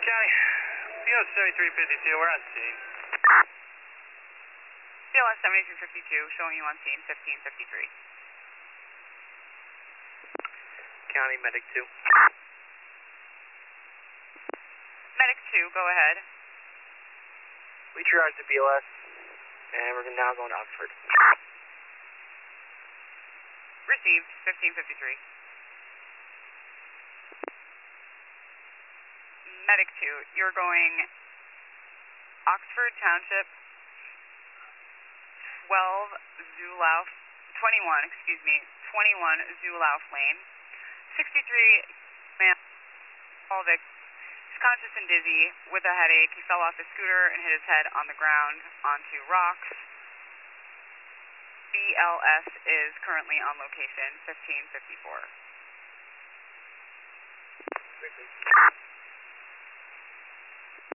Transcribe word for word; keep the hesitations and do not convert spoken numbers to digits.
County, B L S seventy-three fifty-two, we're on scene. B L S seventy-three fifty-two, showing you on scene, fifteen fifty-three. County, Medic two. Medic two, go ahead. We triaged the B L S, and we're now going to Oxford. Received, fifteen fifty-three. Medic two, you're going Oxford Township, twelve Zulauf, twenty-one, excuse me, twenty-one Zulauf Lane, sixty-three man, Paulvik, he's conscious and dizzy with a headache. He fell off his scooter and hit his head on the ground onto rocks. B L S is currently on location, fifteen fifty-four.